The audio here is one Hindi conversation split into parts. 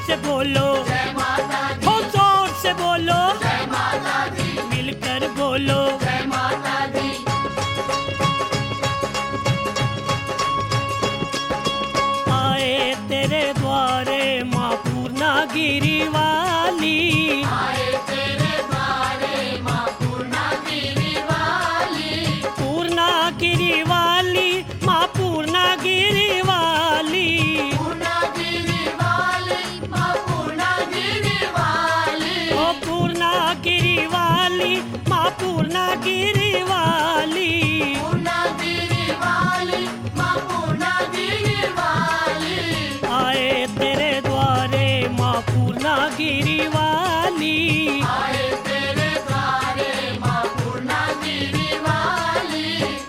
से बोलो जय माता दी, हो जोर से बोलो, जय माता दी, मिलकर बोलो। जय माता दी। आए तेरे द्वारे माँ पूर्णागिरि वाली, आए तेरे द्वारे माँ पूर्णागिरि वाली, पूर्णागिरि वाली माँ पूर्णागिरि वाली, पूर्णागिरि वाली माँ पूर्णागिरि वाली, ओ पूर्णागिरि वाली माँ पूर्णागिरि वाली। पूर्णागिरि वाली माँ पूर्णागिरि वाली, आए तेरे द्वारे माँ पूर्णागिरि वाली, आए तेरे द्वारे माँ पूर्णागिरि वाली।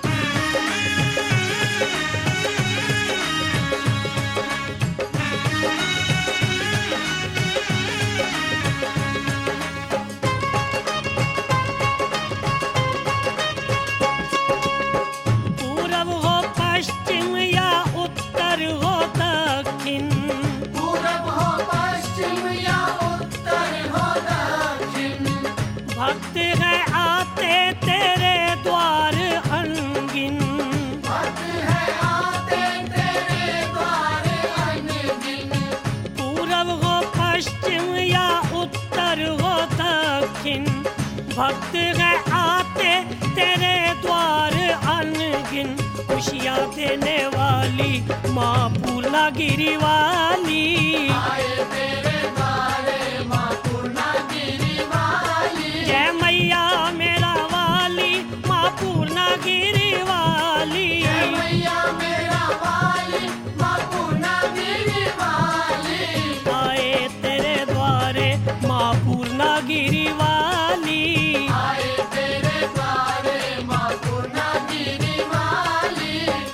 पूरब हो पश्चिम या उत्तर हो दक्षिण, पूरब हो पश्चिम या उत्तर हो दक्षिण, भक्त है आते तेरे द्वार अनगिन। भक्त है आते तेरे द्वार अनगिन, पूरब हो पश्चिम या उत्तर हो दक्षिण, भक्त है आते तेरे द्वार अनगिन। खुशियाँ देने वाली माँ पूर्णागिरि वाली, आए तेरे द्वारे माँ पूर्णागिरि वाली, जय मैया मेरा वाली माँ पूर्णागिरि वाली। जय मैया मेरा वाली माँ पूर्णागिरि वाली, आए तेरे द्वारे माँ पूर्णागिरि वाली, आए तेरे द्वारे माँ पूर्णागिरि वाली।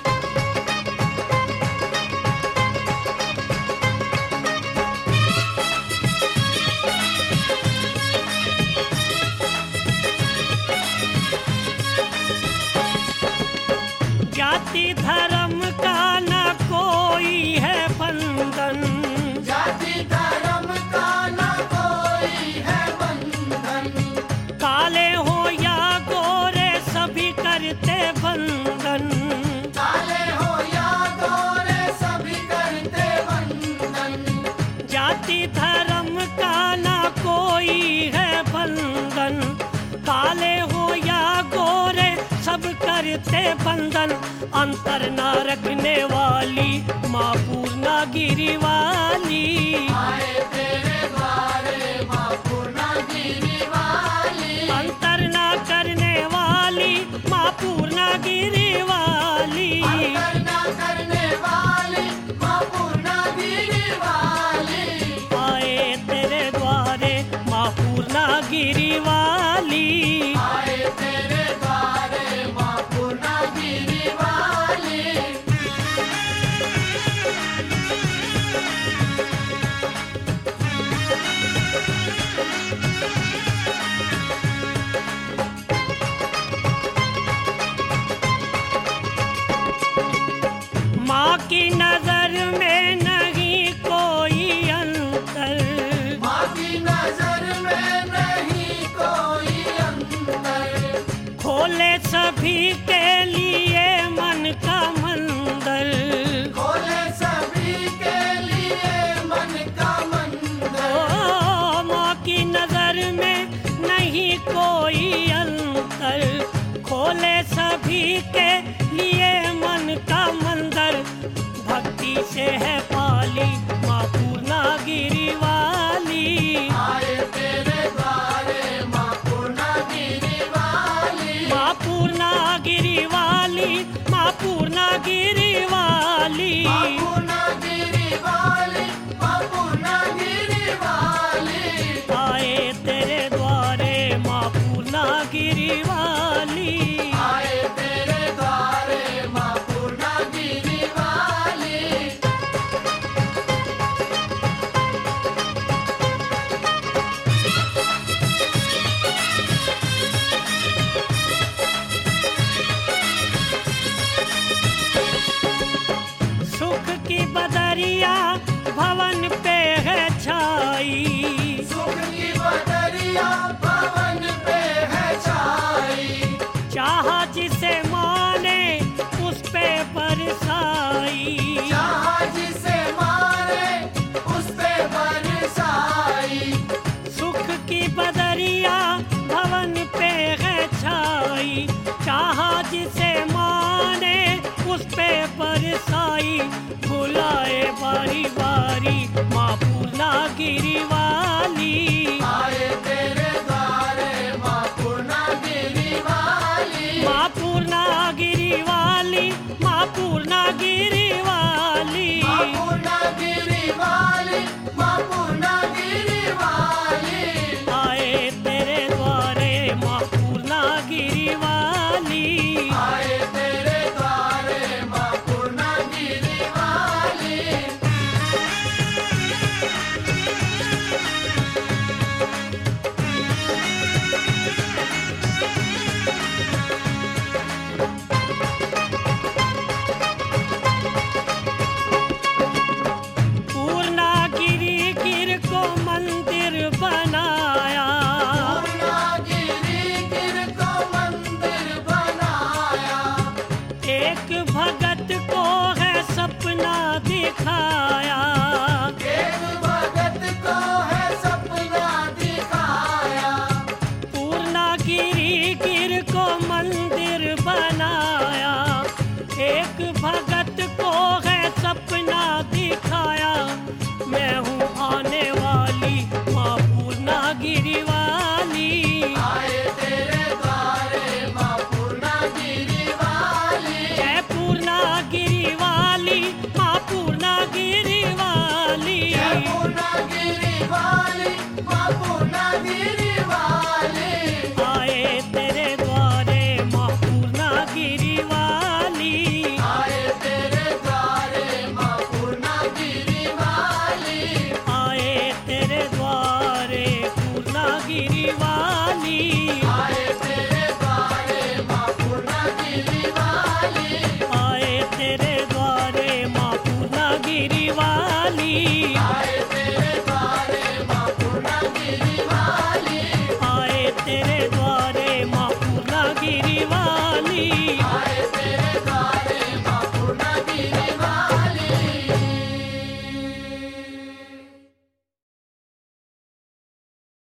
जाति धर्म का न कोई है बंधन, जाति धर्म का न कोई है बंधन, काले हो या गोरे सभी करते बंधन। काले हो या गोरे सभी करते बंधन, जाति धर्म का न कोई है बंधन, काले हो या गोरे सब करते बंधन। अंतर न रखने वाली माँ पूर्णागिरि वाली, आए तेरे द्वारे माँ पूर्णागिरि वाली, अंतर न करने वाली माँ पूर्णागिरि वाली। अंतर न करने वाली माँ पूर्णागिरि वाली, आए तेरे द्वारे माँ पूर्णागिरि वाली, आए तेरे द्वारे माँ पूर्णागिरि वाली। माँ की नजर में नहीं कोई अंतर, माँ की नजर में नहीं कोई अंतर, खोले सभी के लिए मन का मंदिर। खोले सभी के लिए मन का मंदिर, ओ माँ की नजर में नहीं कोई अंतर, खोले सभी के लिए मन का मंदिर। भक्ति से है पाली माँ पूर्णागिरि वाली, आए तेरे द्वारे माँ पूर्णागिरि वाली, माँ पूर्णागिरि बरसाई। सुख की बदरिया भवन पे है छाई। चाह जिसे माने उस पे बरसाई। चाह जिसे मारे उस पे बरसाई। सुख की बदरिया भवन पे है छाई। चाह जिसे माने उस पे बरसाई। बुलाए बारी बारी माँ पूर्णा गिरिवारी।